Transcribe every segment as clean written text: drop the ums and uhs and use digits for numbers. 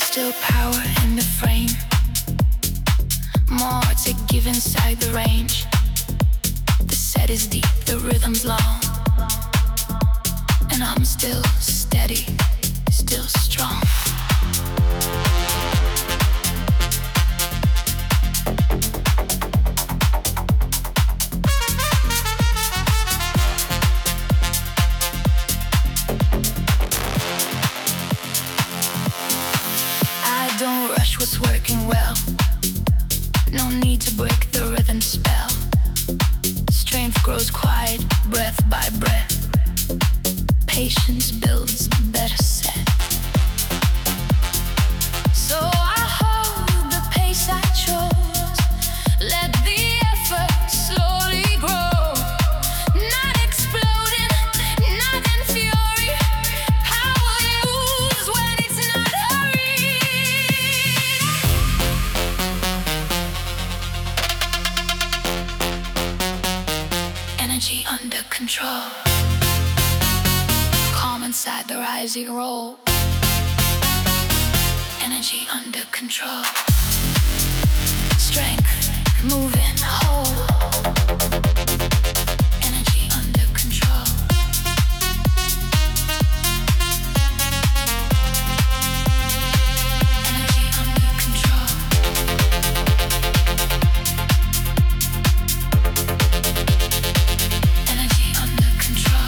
still power in the frame. More to give inside the range. The set is deep, the rhythm's long, and I'm still steady, still strong. Don't rush what's working well. No need to break the rhythm spell. Strength grows quiet, breath by breath. Patience builds better set. So I hold the pace I chose. Let the effort slowly grow. Not exploding, not in fury. Power moves when it's not hurried. Energy under control. Calm inside the rising roll. Energy under control. Strength moving whole. Energy under control. Energy under control. Energy under control.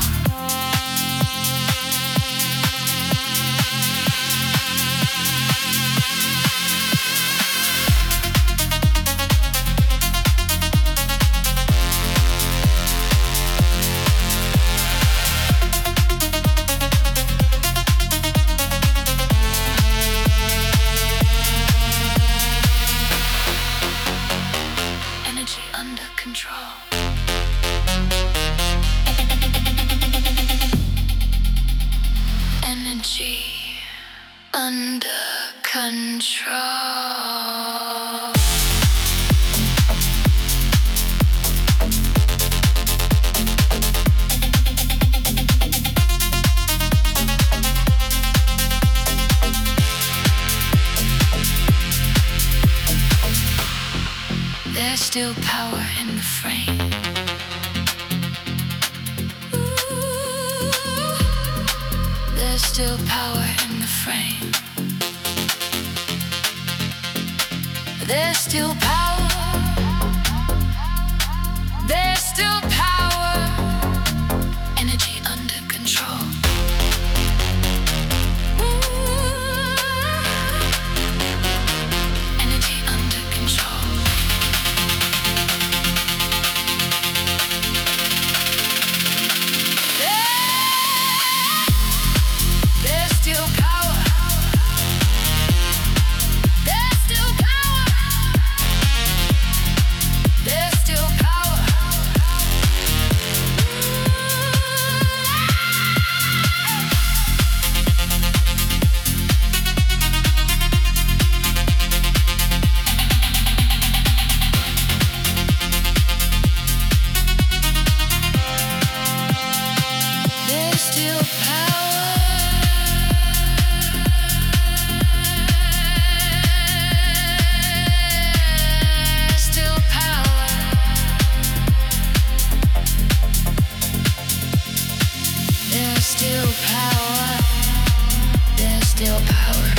Energy under control. Energy under control. There's still power in the frame. There's still power in the frame. There's still power. There's still power. Energy under control. Energy under control. There's still power. There's still power. There's still power. There's still power. Still power. There's still power. There's still power.